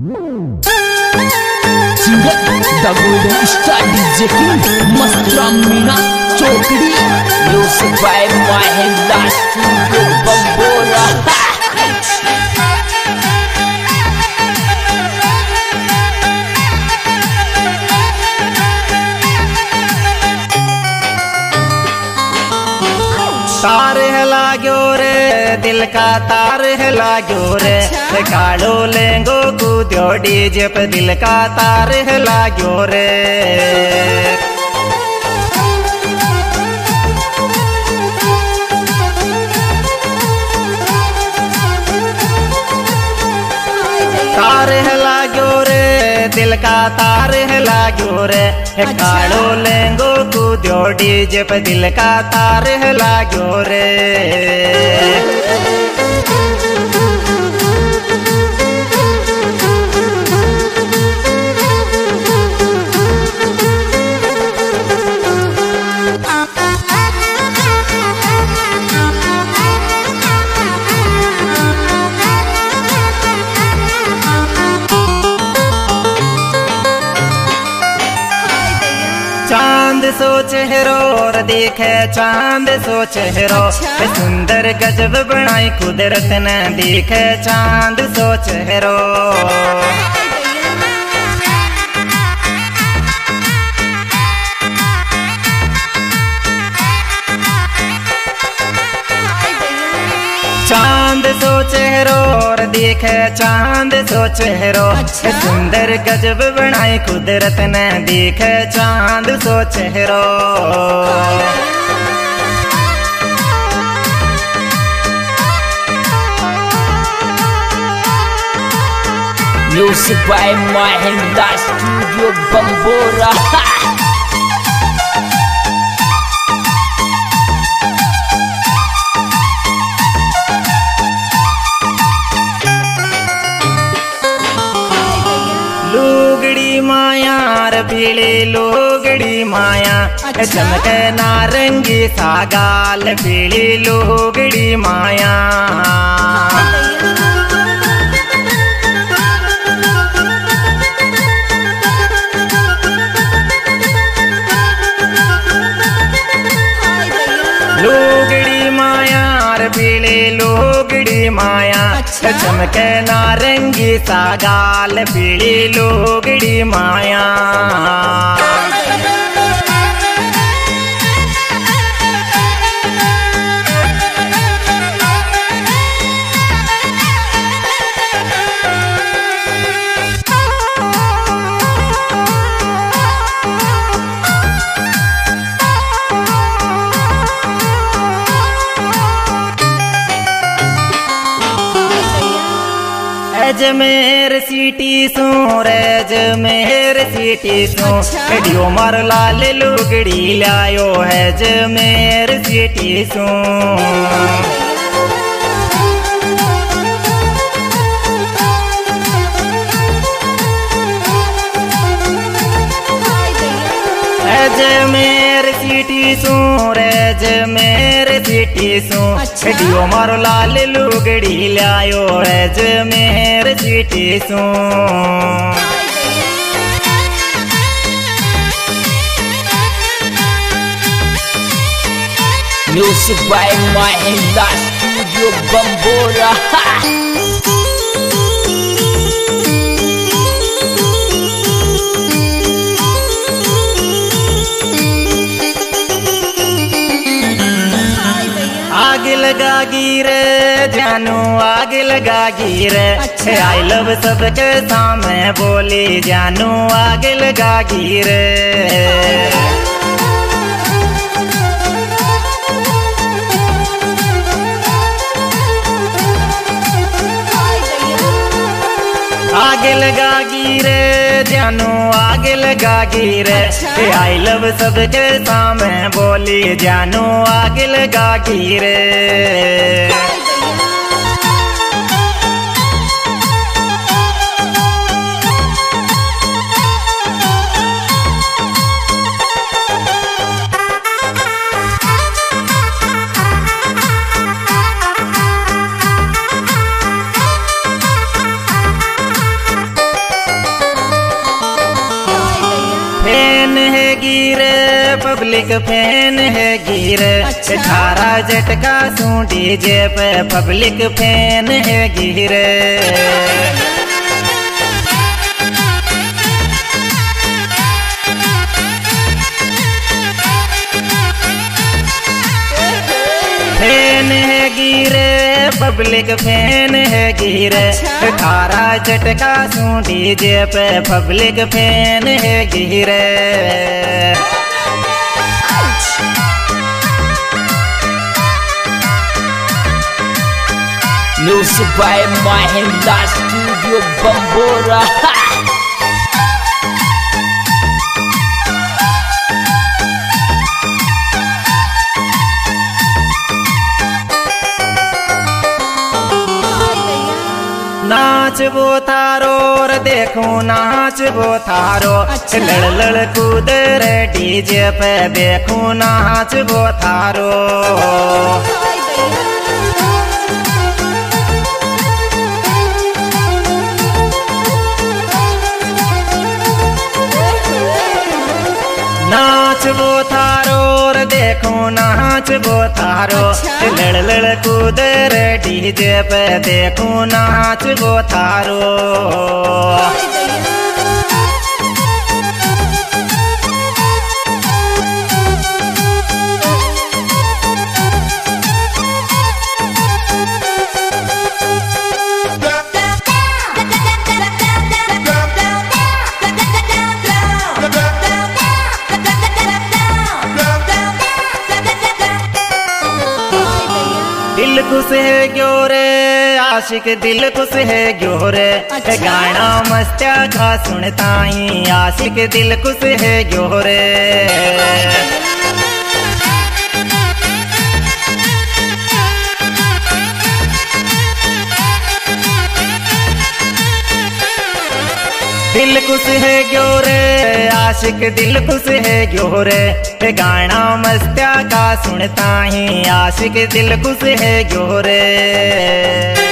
The Golden Star DJ King Mastra Meena Chokdi Music by Mahindra Studio Bambora तार है लाग्यो रे दिल का तार है लाग्यो रे कालो लेंगो कूद्यो डीजे पे दिल का तार है लाग्यो रे तार है लाग्यो रे दिल का तार है लाग्यो रे कालो लेंगो कूद्यो डीजे पे दिल का तार है लाग्यो रे चांद सो चेहरो और देखे चांद सो चेहरो सुंदर गजब बनाई कुदरत ने देखे चांद सो चेहरो चांद सो चेहरो और देखे चांद सो चेहरो सुंदर गजब बनाई कुदरत ने देखे चांद सो चेहरो Music by Mahindra Studio Bambora लोगड़ी माया रबीली लोगड़ी माया चमके नारंगी सागाल पीली लोगड़ी माया लोगड़ी माया रबीली लोगड़ी माया चमके नारंगी सागाल पीली लोगड़ी माया अजमेर सिटी सो अजमेर सिटी सो कडियो मार लाल लुगड़ी लायो है अजमेर सिटी सो अजमेर सिटी सो अजमेर सिटी सो कडियो मारो लाल लुगड़ी लायो अजमेर सिटी सो Music by Mahindra Studio Bambora आग लगागी रे जानू आग लगागी रे आई लव सबके सामने बोली जानू आग लगागी रे आग लगागी रे जानू आग लगागी रे आई लव सबके सामने बोली जानू आग लगागी रे गिरे पब्लिक फैन है गिरे। अच्छा। 18 झटका सू डीजे पे पब्लिक फैन है गिरे। फैन है गिरे पब्लिक फैन है गिरे। अच्छा। 18 झटका सू डीजे पे पब्लिक फैन है गिरे। Music by Mahinda Studio Bambora. नाच वो थारो और देखो नाच वो थारो। अच्छा। लड़ लड़ कूद रे डीजे पे देखो नाच वो थारो। नाच वो थारो और देखो नाच वो थारो। अच्छा। लड़ लड़ कूद रे डीजे पे देखो नाच वो थारो। दिल खुश है ग्योरे आशिक दिल खुश है ग्योरे। अच्छा। गाना मस्त्या का सुनता ही आशिक दिल खुश है ग्योरे। दिल खुश है ग्योरे आशिक दिल खुश है ग्योरे। गाना मस्त्या का सुनता ही आशिक दिल खुश है ग्योरे।